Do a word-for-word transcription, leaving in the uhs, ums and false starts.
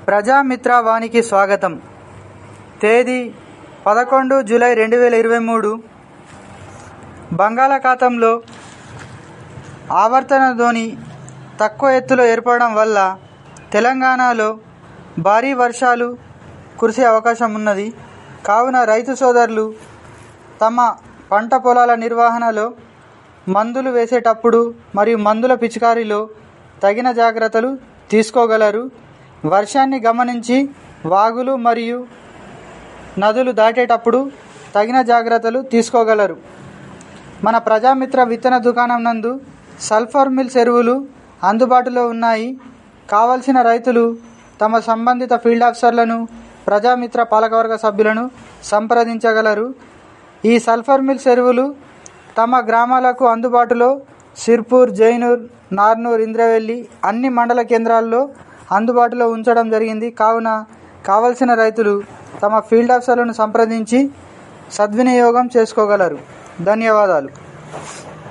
ప్రజామిత్ర వానికి స్వాగతం. తేదీ పదకొండు జూలై రెండు వేల ఇరవై మూడు. బంగాళాఖాతంలో ఆవర్తన ధోని తక్కువ ఎత్తులో ఏర్పడడం వల్ల తెలంగాణలో భారీ వర్షాలు కురిసే అవకాశం ఉన్నది. కావున రైతు సోదరులు తమ పంట పొలాల నిర్వహణలో మందులు వేసేటప్పుడు మరియు మందుల పిచికారీలో తగిన జాగ్రత్తలు తీసుకోగలరు. వర్షాన్ని గమనించి వాగులు మరియు నదులు దాటేటప్పుడు తగిన జాగ్రత్తలు తీసుకోగలరు. మన ప్రజామిత్ర విత్తన దుకాణం నందు సల్ఫర్ మిల్స్ ఎరువులు అందుబాటులో ఉన్నాయి. కావలసిన రైతులు తమ సంబంధిత ఫీల్డ్ ఆఫీసర్లను, ప్రజామిత్ర పాలకవర్గ సభ్యులను సంప్రదించగలరు. ఈ సల్ఫర్ మిల్స్ ఎరువులు తమ గ్రామాలకు అందుబాటులో సిర్పూర్, జైనూర్, నార్నూర్, ఇంద్రవెల్లి అన్ని మండల కేంద్రాల్లో అందుబాటులో ఉంచడం జరిగింది. కావున కావలసిన రైతులు తమ ఫీల్డ్ ఆఫీసర్లను సంప్రదించి సద్వినియోగం చేసుకోగలరు. ధన్యవాదాలు.